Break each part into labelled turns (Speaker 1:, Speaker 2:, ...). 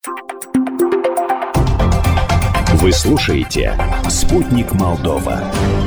Speaker 1: Вы слушаете «Спутник Молдова».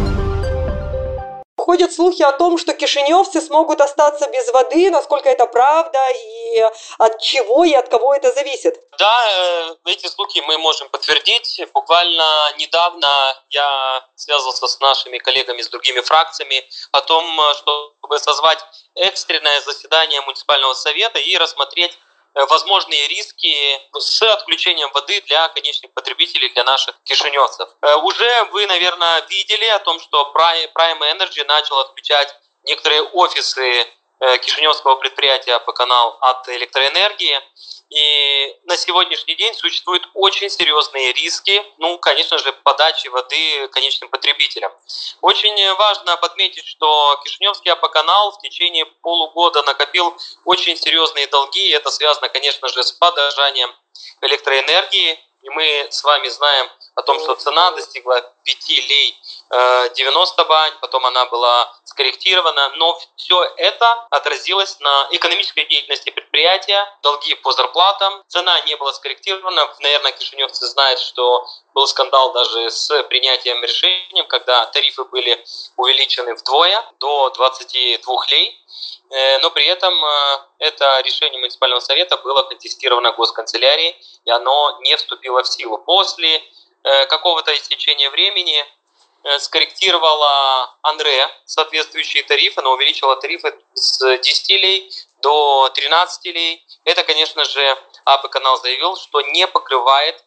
Speaker 2: Ходят слухи о том, что кишиневцы смогут остаться без воды. Насколько это правда и от чего и от кого это зависит?
Speaker 3: Да, эти слухи мы можем подтвердить. Буквально недавно я связывался с нашими коллегами, с другими фракциями о том, чтобы созвать экстренное заседание муниципального совета и рассмотреть возможные риски с отключением воды для конечных потребителей, для наших кишиневцев. Уже вы, наверное, видели о том, что Prime Energy начал отключать некоторые офисы кишиневского предприятия «Апоканал» от электроэнергии. И на сегодняшний день существуют очень серьезные риски, конечно же, подачи воды конечным потребителям. Очень важно подметить, что Кишиневский Апоканал в течение полугода накопил очень серьезные долги, и это связано, конечно же, с подорожанием электроэнергии. И мы с вами знаем о том, что цена достигла 5 лей 90 бань, потом она была скорректирована, но все это отразилось на экономической деятельности предприятия, долги по зарплатам, цена не была скорректирована. Наверное, кишиневцы знают, что был скандал даже с принятием решения, когда тарифы были увеличены вдвое, до 22 лей. Но при этом это решение муниципального совета было контестировано госканцелярией, и оно не вступило в силу. После какого-то истечения времени скорректировала АНРЭ соответствующие тарифы, но увеличила тарифы с 10 лей до 13 лей. Это, конечно же, Апоканал заявил, что не покрывает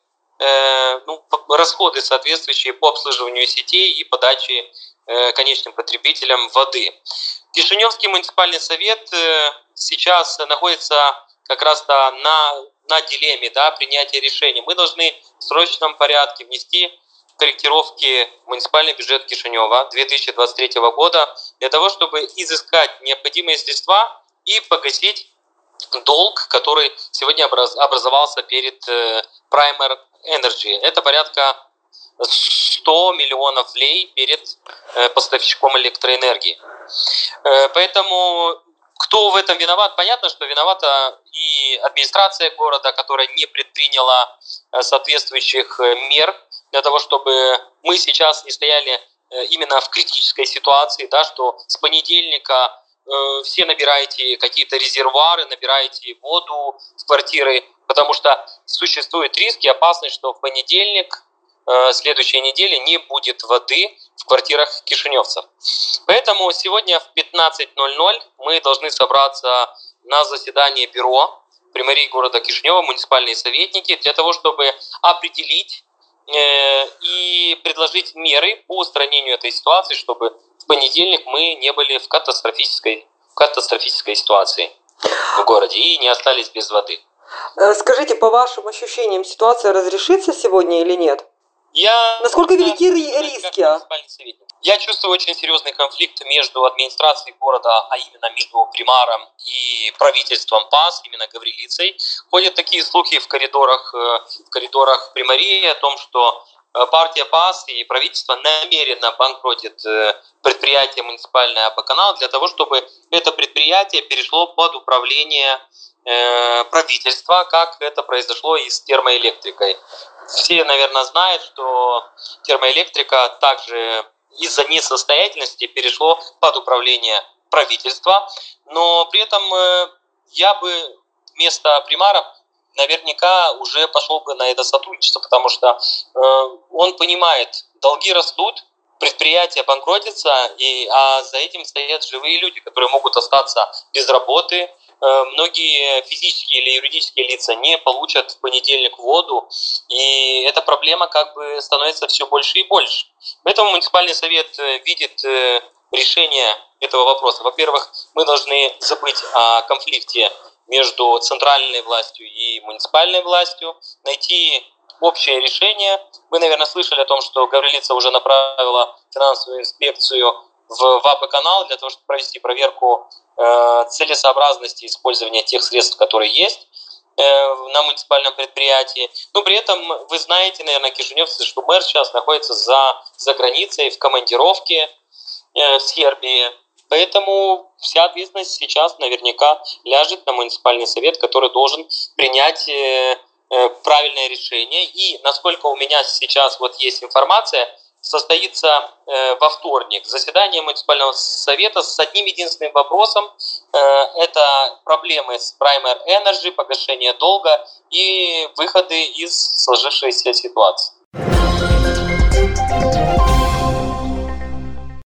Speaker 3: расходы, соответствующие по обслуживанию сетей и подаче конечным потребителям воды. Кишиневский муниципальный совет сейчас находится как раз-то на дилемме принятия решений. Мы должны в срочном порядке внести корректировки в муниципальный бюджет Кишинева 2023 года для того, чтобы изыскать необходимые средства и погасить долг, который сегодня образовался перед Prime Energy. Это порядка 100 миллионов лей перед поставщиком электроэнергии. Поэтому кто в этом виноват? Понятно, что виновата и администрация города, которая не предприняла соответствующих мер для того, чтобы мы сейчас не стояли именно в критической ситуации, что с понедельника все набираете какие-то резервуары, набираете воду в квартиры, потому что существует риск и опасность, что в понедельник следующей недели не будет воды в квартирах кишиневцев. Поэтому сегодня в 15:00 мы должны собраться на заседание бюро при мэрии города Кишинева, муниципальные советники, для того, чтобы определить и предложить меры по устранению этой ситуации, чтобы в понедельник мы не были в катастрофической ситуации в городе и не остались без воды.
Speaker 2: Скажите, по вашим ощущениям, ситуация разрешится сегодня или нет? Насколько велики риски?
Speaker 3: Я чувствую очень серьезный конфликт между администрацией города, а именно между примаром и правительством ПАС, именно Гаврилицей. Ходят такие слухи в коридорах примарии о том, что партия ПАС и правительство намеренно банкротит предприятие муниципальное Апоканал для того, чтобы это предприятие перешло под управление правительства, как это произошло и с термоэлектрикой. Все, наверное, знают, что термоэлектрика также из-за несостоятельности перешло под управление правительства, но при этом я бы вместо примара наверняка уже пошел бы на это сотрудничество, потому что он понимает, долги растут, предприятие банкротится, а за этим стоят живые люди, которые могут остаться без работы. Многие физические или юридические лица не получат в понедельник воду, и эта проблема становится все больше и больше. Поэтому муниципальный совет видит решение этого вопроса. Во-первых, мы должны забыть о конфликте между центральной властью и муниципальной властью, найти общее решение. Вы, наверное, слышали о том, что Гаврилица уже направила финансовую инспекцию в Апоканал для того, чтобы провести проверку целесообразности использования тех средств, которые есть на муниципальном предприятии. Но при этом вы знаете, наверное, кишиневцы, что мэр сейчас находится за границей в командировке в Сербии. Поэтому вся ответственность сейчас наверняка ляжет на муниципальный совет, который должен принять правильное решение. И, насколько у меня сейчас вот есть информация, состоится во вторник заседание муниципального совета с одним единственным вопросом. Это проблемы с Primer Energy, погашение долга и выходы из сложившейся ситуации.